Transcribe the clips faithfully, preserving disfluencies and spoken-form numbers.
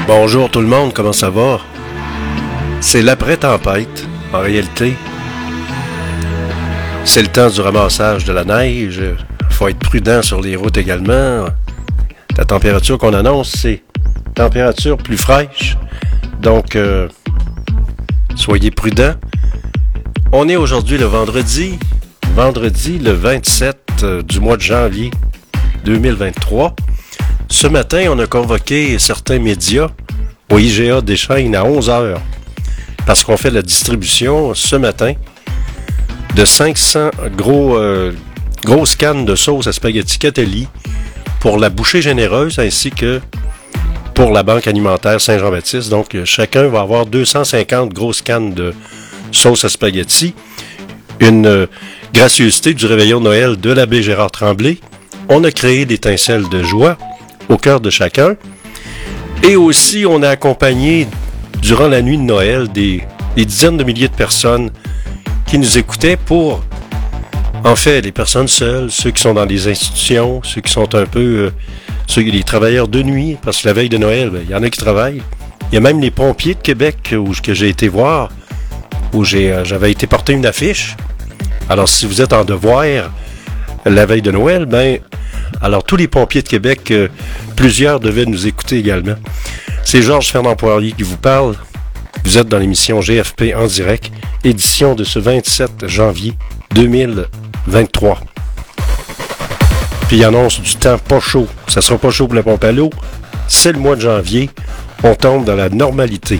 Bonjour tout le monde, comment ça va? C'est l'après-tempête, en réalité. C'est le temps du ramassage de la neige. Il faut être prudent sur les routes également. La température qu'on annonce, c'est température plus fraîche. Donc, euh, soyez prudents. On est aujourd'hui le vendredi, vendredi le vingt-sept du mois de janvier deux mille vingt-trois. Ce matin, on a convoqué certains médias au I G A Deschênes à onze heures parce qu'on fait la distribution ce matin de cinq cents gros, euh, grosses cannes de sauce à spaghetti Catelli pour la bouchée généreuse ainsi que pour la Banque alimentaire Saint-Jean-Baptiste. Donc, chacun va avoir deux cent cinquante grosses cannes de sauce à spaghetti. Une euh, gracieuseté du réveillon de Noël de l'abbé Gérard Tremblay. On a créé l'étincelle de joie au cœur de chacun. Et aussi, on a accompagné, durant la nuit de Noël, des, des dizaines de milliers de personnes qui nous écoutaient pour, en fait, les personnes seules, ceux qui sont dans les institutions, ceux qui sont un peu, euh, ceux, les travailleurs de nuit, parce que la veille de Noël, il y en a qui travaillent. Il y a même les pompiers de Québec où, que j'ai été voir, où j'ai, euh, j'avais été porter une affiche. Alors, si vous êtes en devoir la veille de Noël, ben, alors tous les pompiers de Québec, euh, plusieurs devaient nous écouter également. C'est Georges Fernand Poirier qui vous parle. Vous êtes dans l'émission G F P en direct, édition de ce vingt-sept janvier deux mille vingt-trois. Puis il annonce du temps pas chaud. Ça sera pas chaud pour la pompe à l'eau. C'est le mois de janvier. On tombe dans la normalité.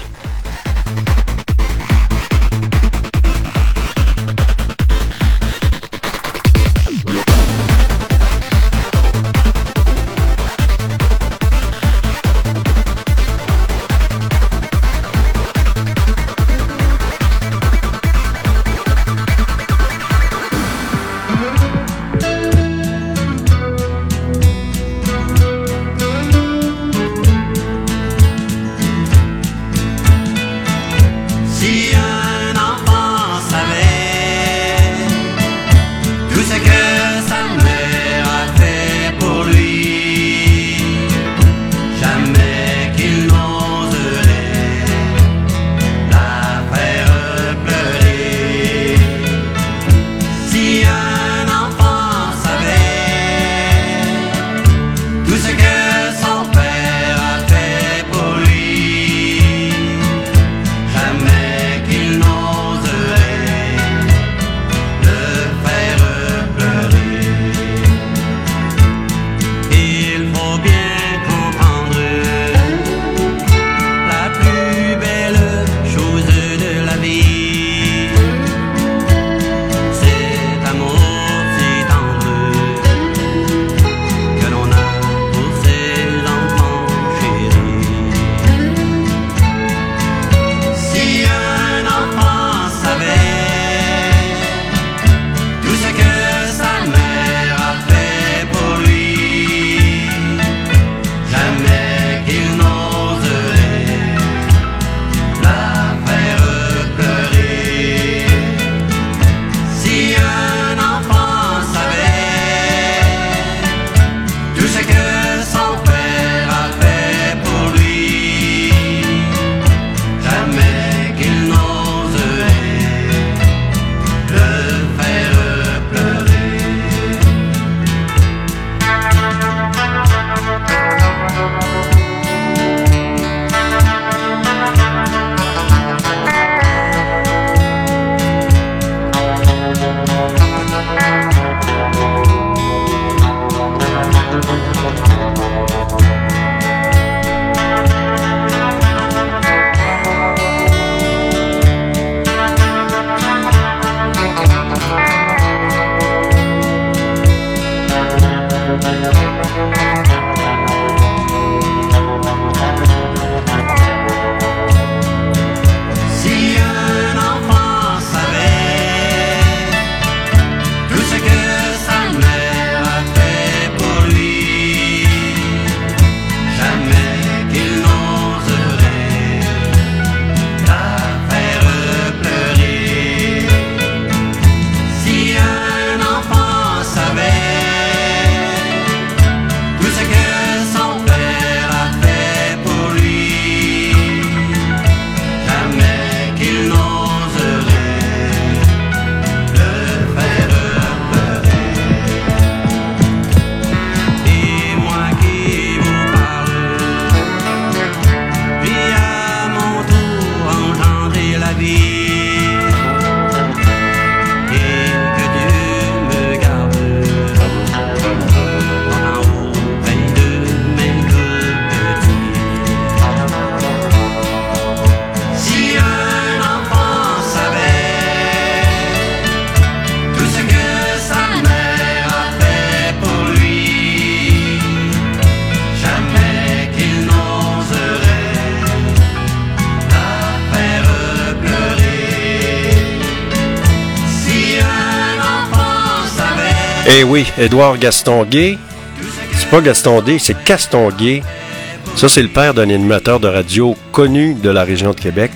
Eh oui, Édouard Gaston-Gay. C'est pas Gaston-Gay, c'est Caston-Gay. Ça, c'est le père d'un animateur de radio connu de la région de Québec.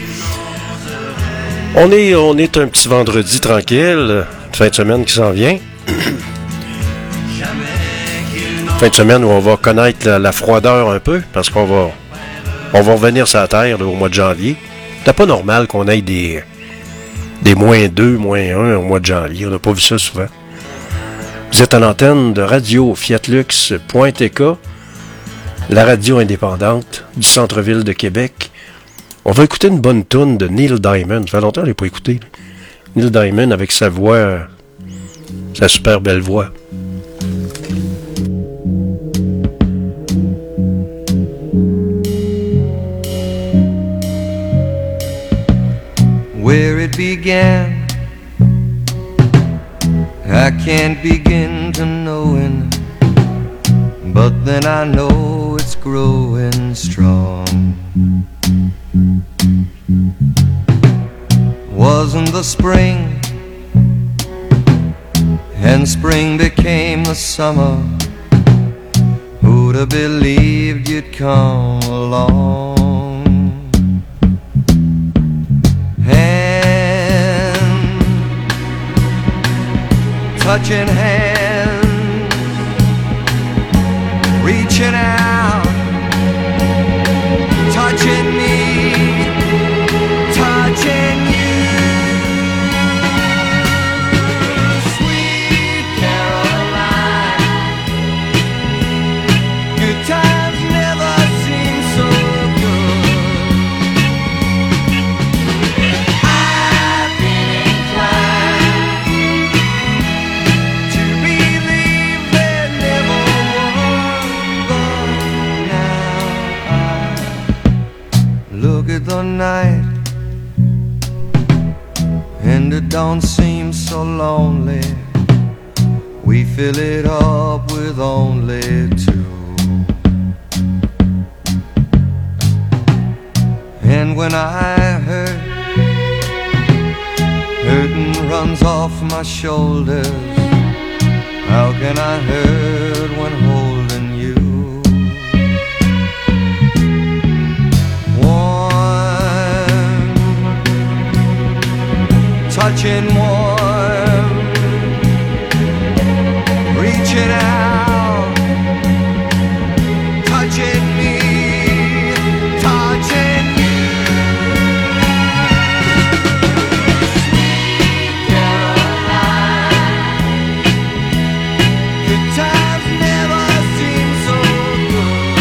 On est, on est un petit vendredi tranquille, une fin de semaine qui s'en vient. Fin de semaine où on va connaître la, la froideur un peu, parce qu'on va, on va revenir sur la Terre là, au mois de janvier. C'est pas normal qu'on ait des, des moins deux, moins un au mois de janvier. On n'a pas vu ça souvent. Vous êtes à l'antenne de radio fiatlux point t k, la radio indépendante du centre-ville de Québec. On va écouter une bonne toune de Neil Diamond. Ça fait longtemps que je l'ai pas écouté. Neil Diamond avec sa voix, sa super belle voix. Where it began, I can't begin to knowing, but then I know it's growing strong. Wasn't the spring, and spring became the summer. Who'd have believed you'd come along? Touching hands, reaching out, touching me, touching you. Sweet Caroline, good times never seem so good. I've been inclined to believe there never was, but now I look at the night and it don't seem so lonely. We fill it up with only two. And when I hurt, hurting runs off my shoulders. How can I hurt when holding you? Warm, touching warm, reaching out, touching me, touching you. Sweet Caroline, good times never seem so good.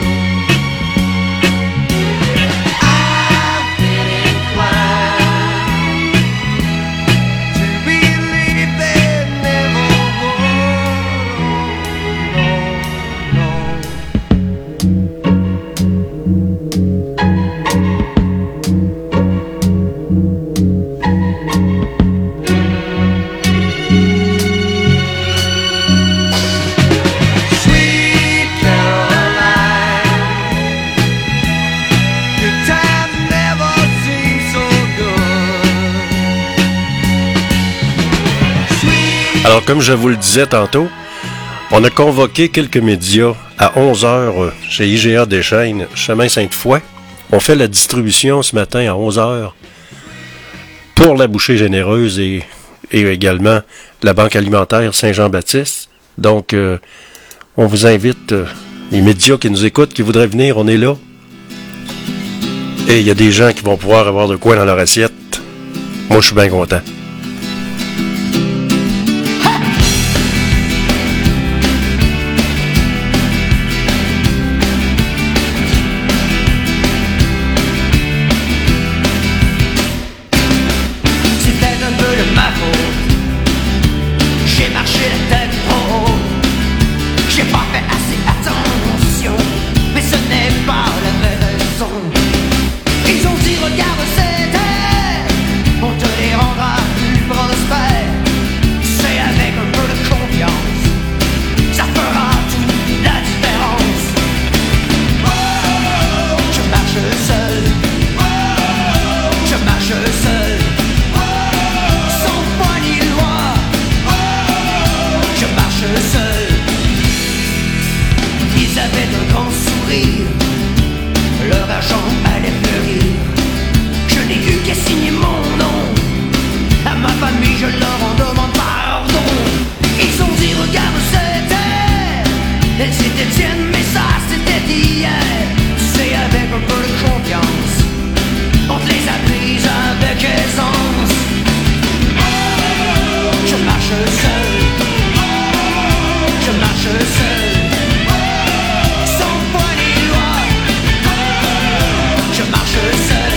I've been inclined to believe there never was. No, no. Sweet Caroline, good times never seem so good. Sweet Alors, comme je vous le disais tantôt, on a convoqué quelques médias à onze heures chez I G A Deschênes, chemin Sainte-Foy. On fait la distribution ce matin à onze heures pour la bouchée généreuse et, et également la Banque alimentaire Saint-Jean-Baptiste. Donc, euh, on vous invite, euh, les médias qui nous écoutent, qui voudraient venir, on est là. Et il y a des gens qui vont pouvoir avoir de quoi dans leur assiette. Moi, je suis bien content. C'était un peu de ma faute. J'ai marché la tête en haut. J'ai pas fait assez attention, mais ce n'est pas la vraie raison. Ils ont dit regarde c'était pour te les rendre à sourire, leur argent allait fleurir. Je n'ai eu qu'à signer mon nom, à ma famille je leur en demande pardon. Ils ont dit regarde c'était, elles étaient tiennes mais ça c'était hier. C'est avec un peu de confiance, on te les a prises avec aisance. Je marche seul, je marche seul, sans foi ni loi, je marche seul.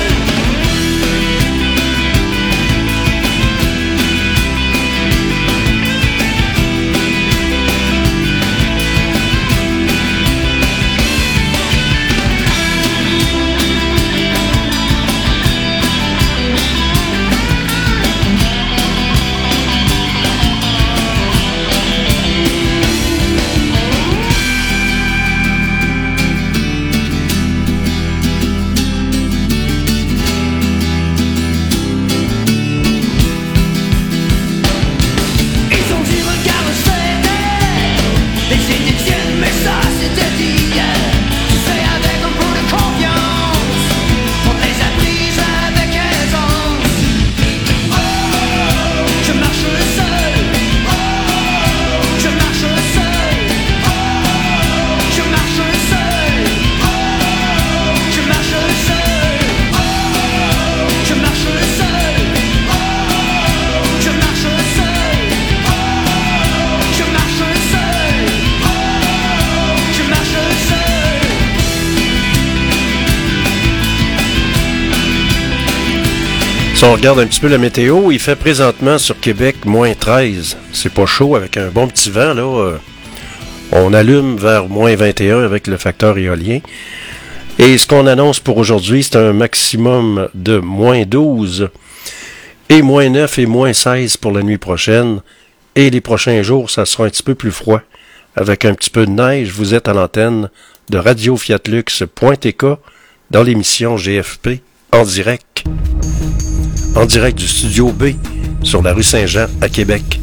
Si on regarde un petit peu la météo, il fait présentement sur Québec moins treize. C'est pas chaud avec un bon petit vent, là. Euh, on allume vers moins vingt et un avec le facteur éolien. Et ce qu'on annonce pour aujourd'hui, c'est un maximum de moins douze et moins neuf et moins seize pour la nuit prochaine. Et les prochains jours, ça sera un petit peu plus froid. Avec un petit peu de neige, vous êtes à l'antenne de radio fiat lux point t k dans l'émission G F P en direct. En direct du Studio B, sur la rue Saint-Jean, à Québec.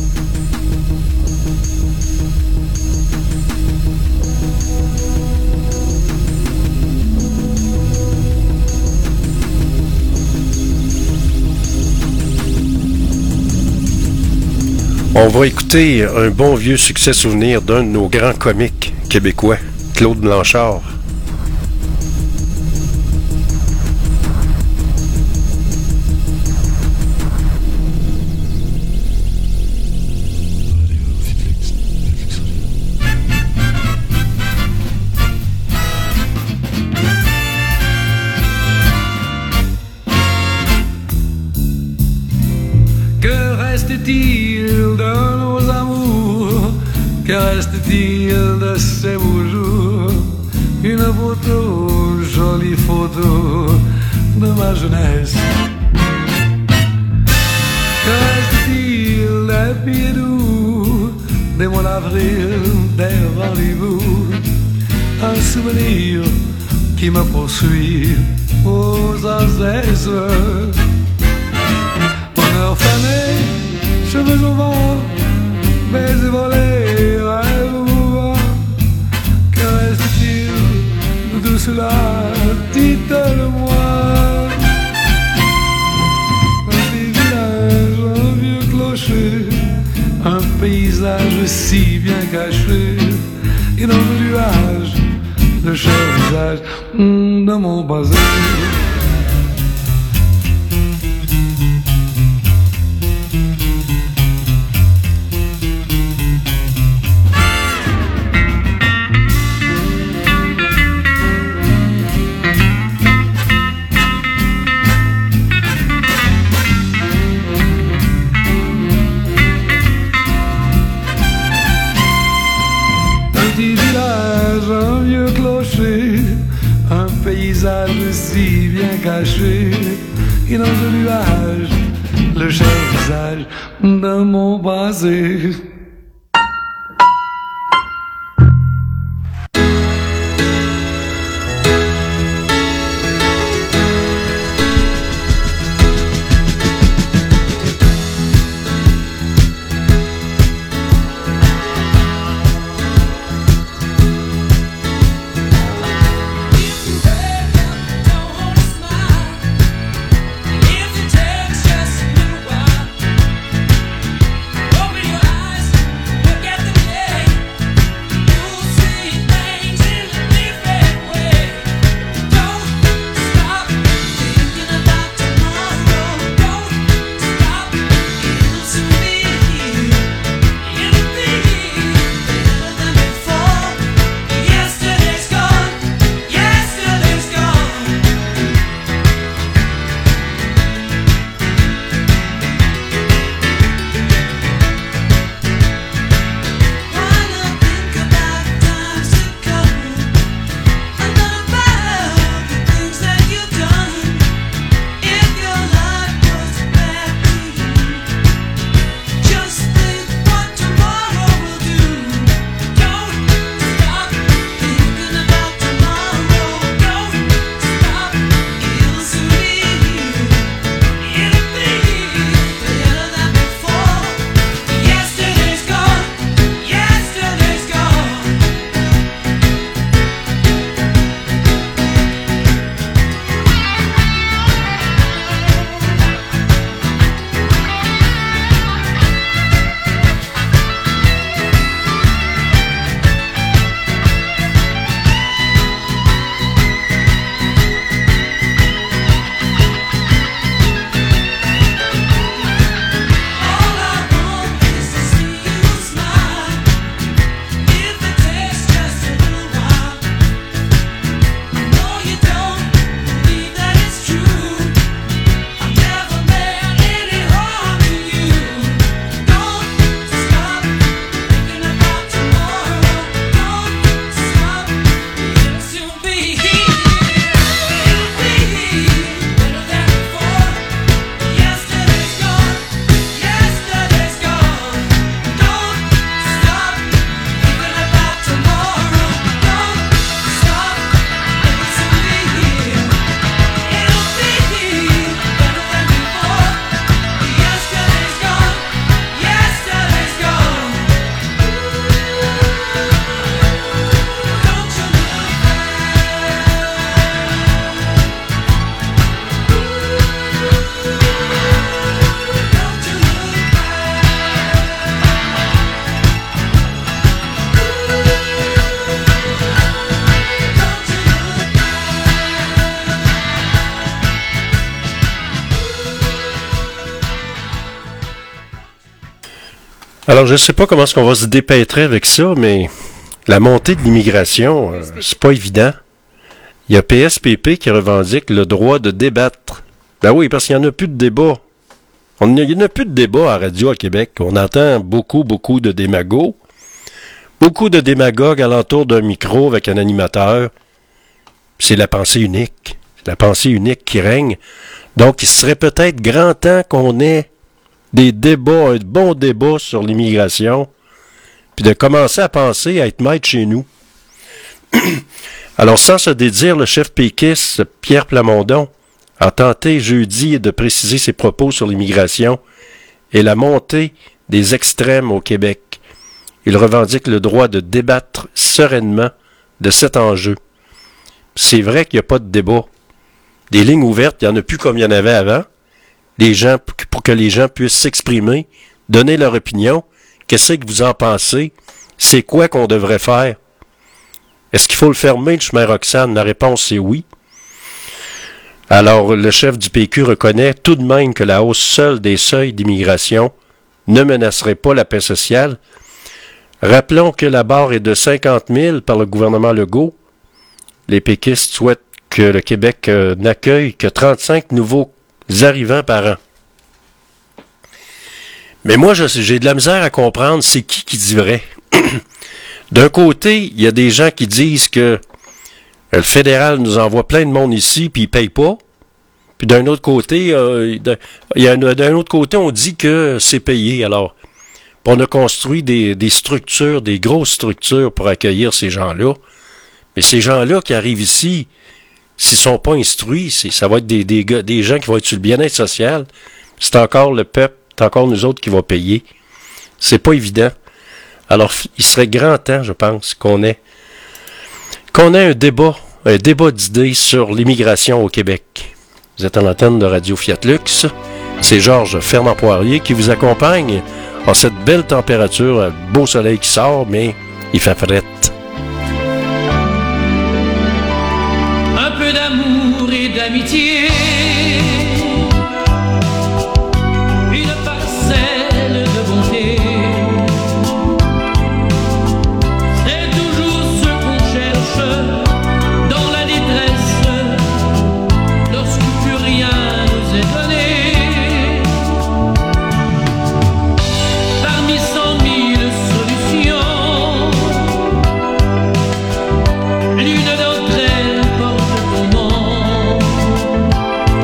On va écouter un bon vieux succès souvenir d'un de nos grands comiques québécois, Claude Blanchard. Reste-t-il de nos amours? Que reste-t-il de ces beaux jours? Une photo, jolie photo de ma jeunesse. Que reste-t-il des pieds doux, des mois d'avril, des rendez-vous? Un souvenir qui me poursuit aux azès. Bonheur fané, cheveux au vent, baisers volés, rêves mouvants. Que reste-t-il de tout cela? Dites-le-moi. Un petit village, un vieux clocher, un paysage si bien caché, et dans le nuage, le cher visage de mon passé. Si bien caché, et dans le nuage, le cher visage de mon passé. Alors, je ne sais pas comment est-ce qu'on va se dépêtrer avec ça, mais la montée de l'immigration, euh, c'est pas évident. Il y a P S P P qui revendique le droit de débattre. Ben oui, parce qu'il n'y en a plus de débat. On, il n'y en a plus de débat à radio à Québec. On entend beaucoup, beaucoup de démagos. Beaucoup de démagogues alentour d'un micro avec un animateur. C'est la pensée unique. C'est la pensée unique qui règne. Donc, il serait peut-être grand temps qu'on ait des débats, un bon débat sur l'immigration, puis de commencer à penser à être maître chez nous. Alors, sans se dédire, le chef péquiste, Pierre Plamondon, a tenté jeudi de préciser ses propos sur l'immigration et la montée des extrêmes au Québec. Il revendique le droit de débattre sereinement de cet enjeu. C'est vrai qu'il n'y a pas de débat. Des lignes ouvertes, il n'y en a plus comme il y en avait avant. Les gens, pour que les gens puissent s'exprimer, donner leur opinion. Qu'est-ce que vous en pensez? C'est quoi qu'on devrait faire? Est-ce qu'il faut le fermer, le chemin Roxane? La réponse, c'est oui. Alors, le chef du P Q reconnaît tout de même que la hausse seule des seuils d'immigration ne menacerait pas la paix sociale. Rappelons que la barre est de cinquante mille par le gouvernement Legault. Les péquistes souhaitent que le Québec euh, n'accueille que trente-cinq nouveaux arrivants par an. Mais moi, je, j'ai de la misère à comprendre c'est qui qui dit vrai. D'un côté, il y a des gens qui disent que le fédéral nous envoie plein de monde ici, puis il paye pas. Puis d'un autre côté, euh, il y a un, d'un autre côté, on dit que c'est payé. Alors, on a construit des, des structures, des grosses structures pour accueillir ces gens-là. Mais ces gens-là qui arrivent ici, s'ils sont pas instruits, c'est, ça va être des, des, des gens qui vont être sur le bien-être social. C'est encore le peuple, c'est encore nous autres qui va payer. C'est pas évident. Alors, il serait grand temps, je pense, qu'on ait, qu'on ait un débat, un débat d'idées sur l'immigration au Québec. Vous êtes à l'antenne de Radio Fiat Lux. C'est Georges Fernand-Poirier qui vous accompagne en cette belle température, un beau soleil qui sort, mais il fait fret. Un peu d'amour et d'amitié, une parcelle de bonté, c'est toujours ce qu'on cherche dans la détresse, lorsque plus rien nous est donné. Parmi cent mille solutions, l'une d'entre elles porte ton nom.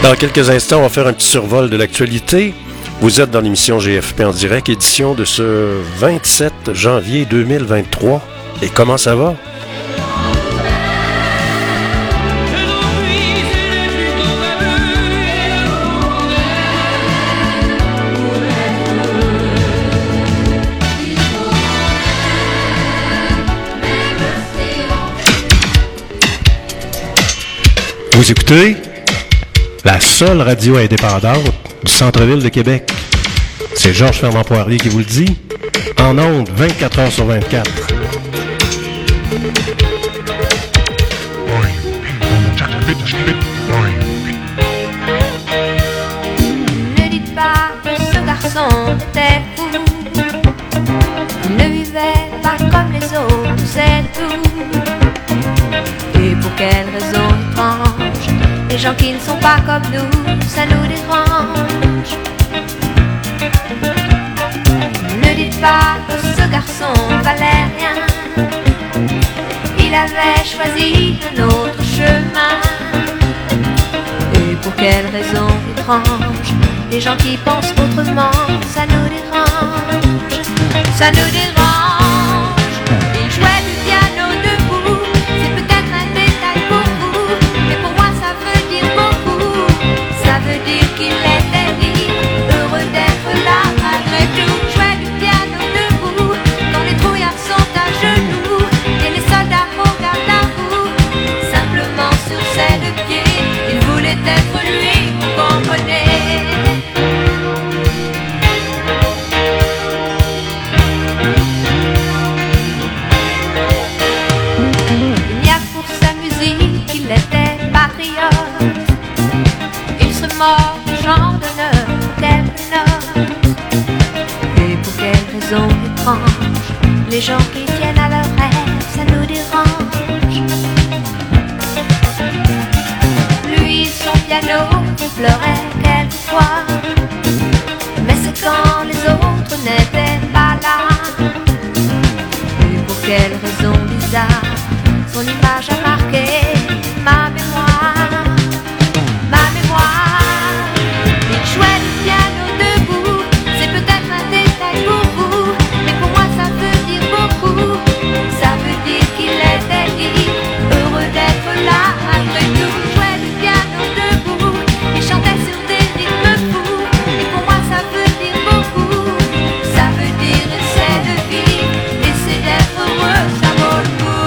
Dans quelques instants, on va faire un petit survol de l'actualité. Vous êtes dans l'émission G F P en direct, édition de ce vingt-sept janvier deux mille vingt-trois. Et comment ça va? Vous écoutez la seule radio indépendante du centre-ville de Québec. C'est Georges Fernand Poirier qui vous le dit, en ondes vingt-quatre heures sur vingt-quatre. Ne dites pas que ce garçon était fou. Il ne vivait pas comme les autres, c'est tout. Et pour quelle raison étrange, les gens qui ne sont pas comme nous, ça nous dérange. Ne dites pas que ce garçon valait rien. Il avait choisi un autre chemin. Et pour quelle raison étrange, les gens qui pensent autrement, ça nous dérange. Ça nous dérange. Il jouait du piano debout. C'est peut-être un détail pour vous, mais pour moi ça veut dire beaucoup. Ça veut dire qu'il était libre, heureux d'être là malgré tout. Jouait du piano debout, quand les trouillards sont à genoux et les soldats au garde à vous. Simplement sur ses deux pieds, il voulait être lui, vous comprenez. Il n'y a pour sa musique qu'il était patriote. Il serait mort du genre d'honneur tel note. Et pour quelle raison étrange, les gens qui tiennent à leur rêve, ça nous dérange. Lui, son piano, il pleurait quelquefois. Mais c'est quand les autres n'étaient pas là. Et pour quelle raison bizarre, son image a marqué ma mémoire. Ma mémoire. Il jouait du piano debout. C'est peut-être un détail pour vous, mais pour moi ça veut dire beaucoup. Ça veut dire qu'il était libre, heureux d'être là malgré tout. Il jouait du piano debout, il chantait sur des rythmes fous. Et pour moi ça veut dire beaucoup. Ça veut dire essaie de vivre, essaie d'être heureux, ça vaut le coup.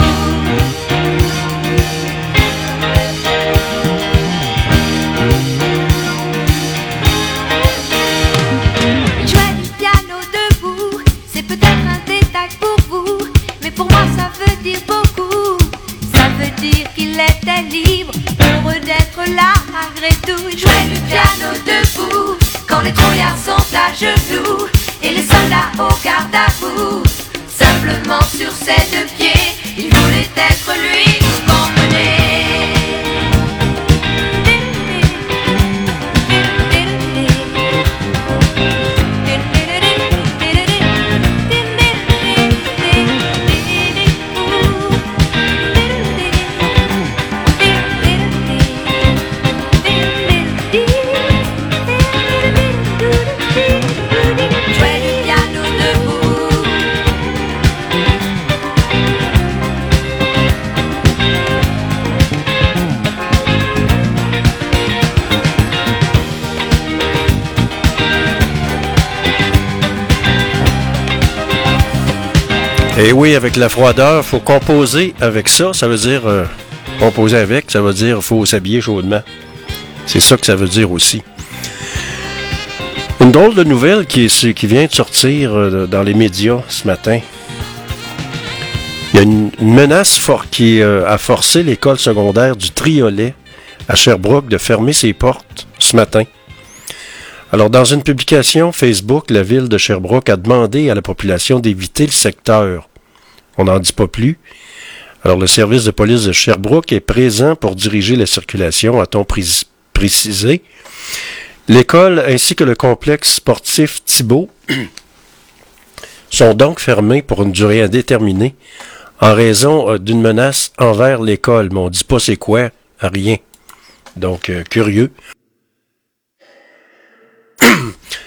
Il jouait du piano debout, c'est peut-être un détail pour vous, mais pour moi ça veut dire beaucoup. Ça veut dire qu'il était libre, heureux d'être là malgré tout. Il jouait du piano debout, quand les trouillards sont à genoux et les soldats au garde à vous. Simplement sur ses deux pieds, il voulait être lui, vous comprenez. Jouait du piano debout. Et oui, avec la froideur, il faut composer avec ça. Ça veut dire euh, composer avec, ça veut dire qu'il faut s'habiller chaudement. C'est ça que ça veut dire aussi. Une drôle de nouvelle qui, est, qui vient de sortir euh, dans les médias ce matin. Il y a une, une menace for, qui euh, a forcé l'école secondaire du Triolet à Sherbrooke de fermer ses portes ce matin. Alors, dans une publication Facebook, la ville de Sherbrooke a demandé à la population d'éviter le secteur. On n'en dit pas plus. Alors, le service de police de Sherbrooke est présent pour diriger la circulation, a-t-on pré- précisé. L'école ainsi que le complexe sportif Thibault sont donc fermés pour une durée indéterminée en raison euh, d'une menace envers l'école. Mais on ne dit pas c'est quoi, rien. Donc, euh, curieux.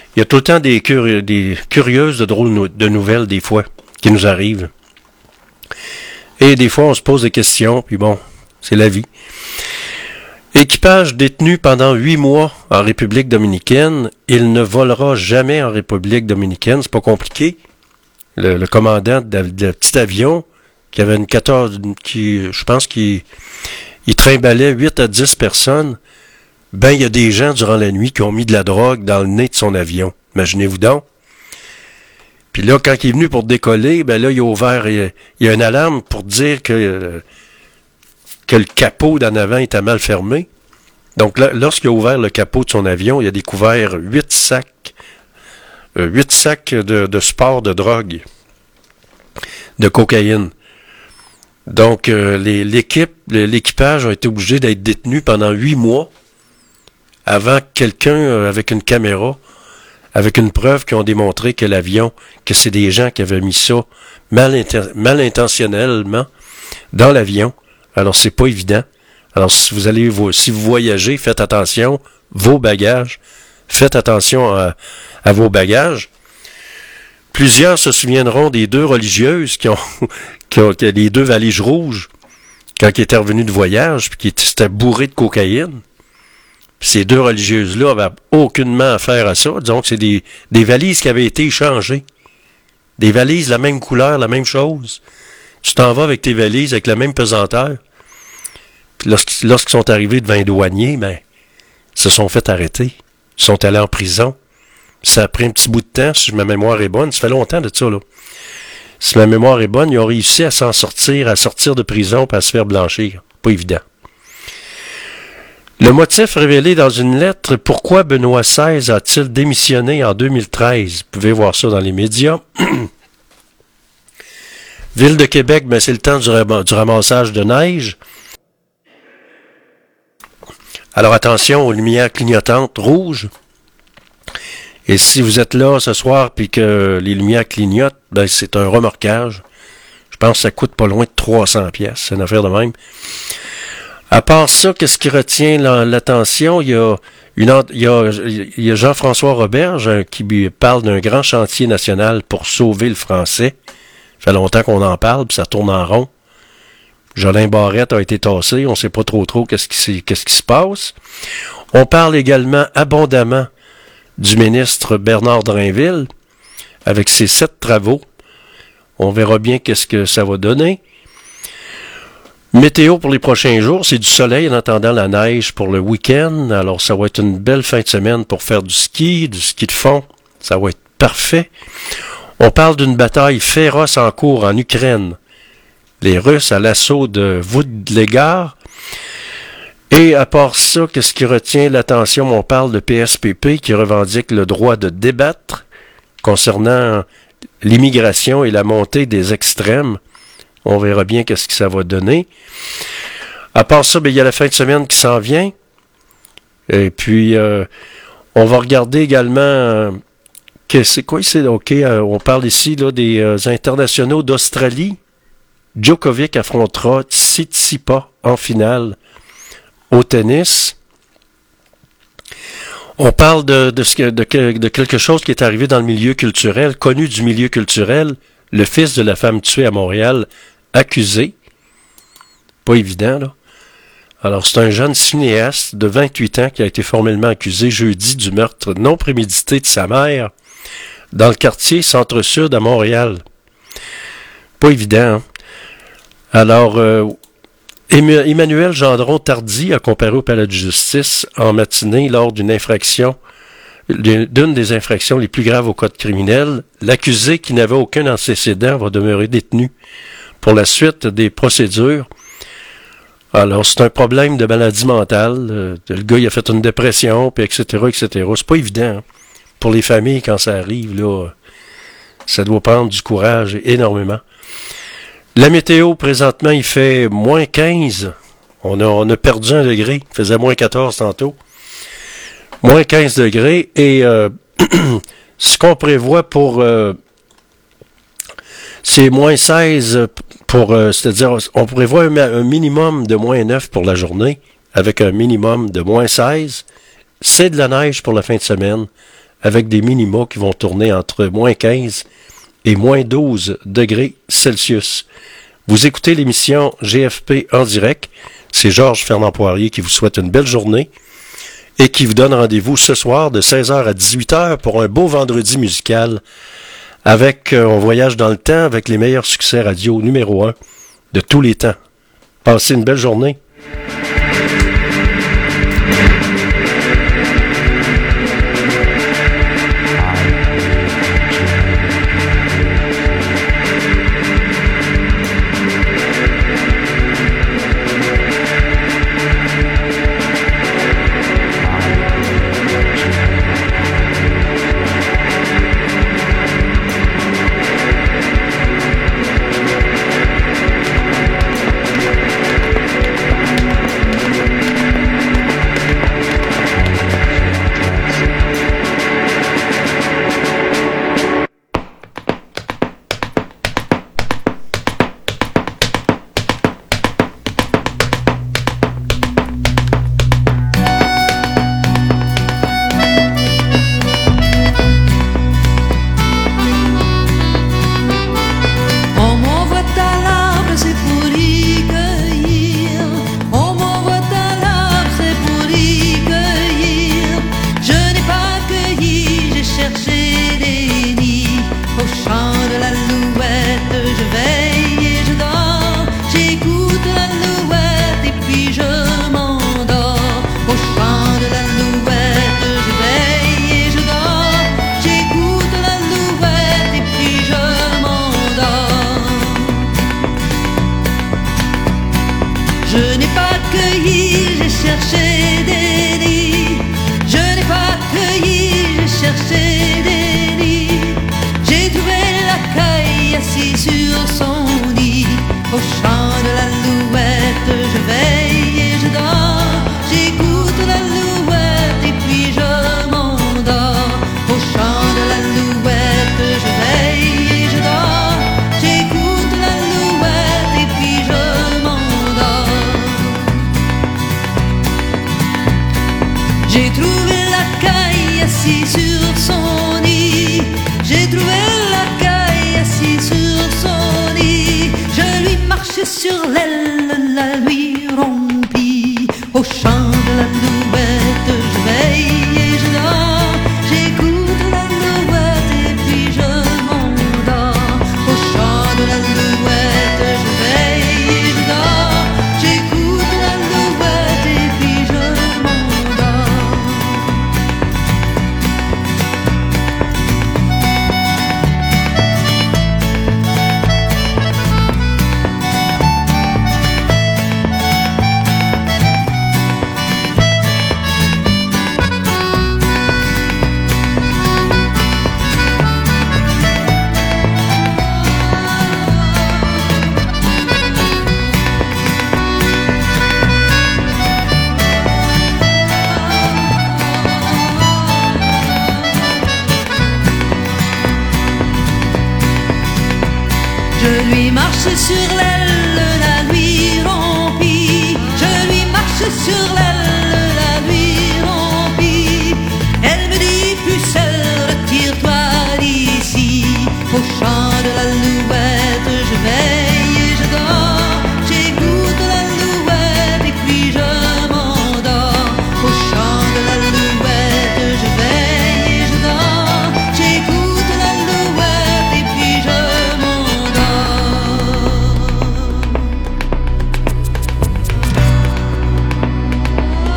Il y a tout le temps des, curi- des curieuses de drôles nou- de nouvelles, des fois, qui nous arrivent. Et des fois, on se pose des questions, puis bon, c'est la vie. Équipage détenu pendant huit mois en République dominicaine, il ne volera jamais en République dominicaine, c'est pas compliqué. Le, le commandant de, de, de petit avion, qui avait une quatorze, qui, je pense qu'il il trimbalait huit à dix personnes, ben il y a des gens durant la nuit qui ont mis de la drogue dans le nez de son avion. Imaginez-vous donc. Puis là, quand il est venu pour décoller, ben là, il a ouvert, il y a, a une alarme pour dire que, euh, que le capot d'en avant était mal fermé. Donc là, lorsqu'il a ouvert le capot de son avion, il a découvert huit sacs, euh, huit sacs de, de sport de drogue, de cocaïne. Donc, euh, les, l'équipe, l'équipage a été obligé d'être détenu pendant huit mois avant que quelqu'un euh, avec une caméra, avec une preuve qui ont démontré que l'avion, que c'est des gens qui avaient mis ça mal, inter- mal intentionnellement dans l'avion. Alors, c'est pas évident. Alors, si vous allez, vous, si vous voyagez, faites attention, vos bagages, faites attention à, à vos bagages. Plusieurs se souviendront des deux religieuses qui ont, qui ont, qui ont les deux valises rouges quand ils étaient revenus de voyage, puis qui étaient bourrés de cocaïne. Puis ces deux religieuses-là avaient aucunement affaire à ça. Disons que c'est des, des valises qui avaient été échangées. Des valises, la même couleur, la même chose. Tu t'en vas avec tes valises, avec la même pesanteur. Puis lorsqu'ils, lorsqu'ils sont arrivés devant les douaniers, ben, ils se sont fait arrêter. Ils sont allés en prison. Ça a pris un petit bout de temps, si ma mémoire est bonne. Ça fait longtemps de ça, là. Si ma mémoire est bonne, ils ont réussi à s'en sortir, à sortir de prison et à se faire blanchir. Pas évident. Le motif révélé dans une lettre, pourquoi Benoît seize a-t-il démissionné en deux mille treize? Vous pouvez voir ça dans les médias. Ville de Québec, ben c'est le temps du, ram- du ramassage de neige. Alors attention aux lumières clignotantes rouges. Et si vous êtes là ce soir puis que les lumières clignotent, ben c'est un remorquage. Je pense que ça coûte pas loin de trois cents pièces. C'est une affaire de même. À part ça, qu'est-ce qui retient l'attention? Il y a, une, il y a, il y a Jean-François Roberge qui parle d'un grand chantier national pour sauver le français. Ça fait longtemps qu'on en parle, puis ça tourne en rond. Jolin Barrette a été tassé, on ne sait pas trop trop qu'est-ce qui, qu'est-ce qui se passe. On parle également abondamment du ministre Bernard Drainville, avec ses sept travaux. On verra bien qu'est-ce que ça va donner. Météo pour les prochains jours, c'est du soleil en attendant la neige pour le week-end. Alors, ça va être une belle fin de semaine pour faire du ski, du ski de fond. Ça va être parfait. On parle d'une bataille féroce en cours en Ukraine. Les Russes à l'assaut de Vodlegar. Et à part ça, qu'est-ce qui retient l'attention? On parle de P S P P qui revendique le droit de débattre concernant l'immigration et la montée des extrêmes. On verra bien qu'est-ce que ça va donner. À part ça, ben, il y a la fin de semaine qui s'en vient. Et puis, euh, on va regarder également... Euh, que c'est quoi? C'est, OK, euh, on parle ici là, des euh, internationaux d'Australie. Djokovic affrontera Tsitsipas en finale au tennis. On parle de, de, ce que, de, de quelque chose qui est arrivé dans le milieu culturel, connu du milieu culturel, le fils de la femme tuée à Montréal, accusé. Pas évident, là. Alors, c'est un jeune cinéaste de vingt-huit ans qui a été formellement accusé jeudi du meurtre non prémédité de sa mère dans le quartier Centre-Sud à Montréal. Pas évident, hein? Alors, euh, Emmanuel Gendron-Tardy a comparé au palais de justice en matinée lors d'une infraction, d'une des infractions les plus graves au code criminel. L'accusé, qui n'avait aucun antécédent, va demeurer détenu pour la suite des procédures. Alors, c'est un problème de maladie mentale. Le gars, il a fait une dépression, puis et cetera, et cetera. C'est pas évident, hein? Pour les familles, quand ça arrive, là, ça doit prendre du courage énormément. La météo, présentement, il fait moins quinze. On a, on a perdu un degré. Il faisait moins quatorze tantôt. Moins quinze degrés. Et euh, ce qu'on prévoit pour... Euh, c'est moins seize pour... Euh, c'est-à-dire, on prévoit un, un minimum de moins neuf pour la journée, avec un minimum de moins seize. C'est de la neige pour la fin de semaine, avec des minima qui vont tourner entre moins quinze et moins douze degrés Celsius. Vous écoutez l'émission G F P en direct. C'est Georges Fernand Poirier qui vous souhaite une belle journée et qui vous donne rendez-vous ce soir de seize heures à dix-huit heures pour un beau vendredi musical avec, euh, on voyage dans le temps avec les meilleurs succès radio numéro un de tous les temps. Passez une belle journée. Je lui marche sur l'aile, la nuit rompit. Je lui marche sur l'aile, la nuit rompit. Elle me dit, pucelle, retire-toi d'ici. Au chant de l'alouette, je veille et je dors. J'écoute l'alouette et puis je m'endors. Au chant de l'alouette, je veille et je dors. J'écoute l'alouette et puis je m'endors.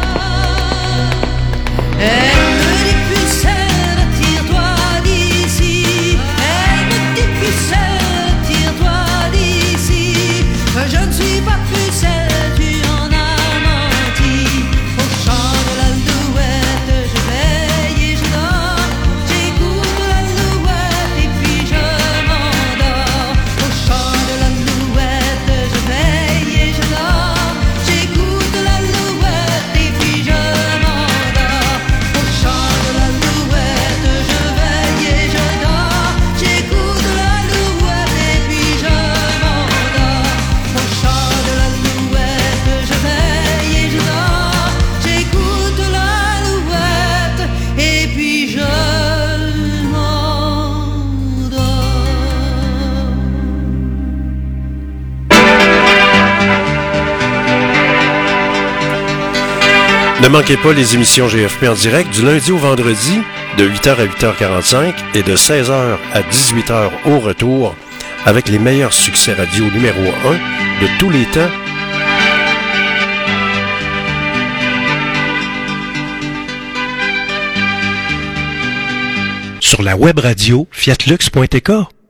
Ne manquez pas les émissions G F P en direct du lundi au vendredi de huit heures à huit heures quarante-cinq et de seize heures à dix-huit heures au retour avec les meilleurs succès radio numéro un de tous les temps. Sur la web radio fiat lux point t k.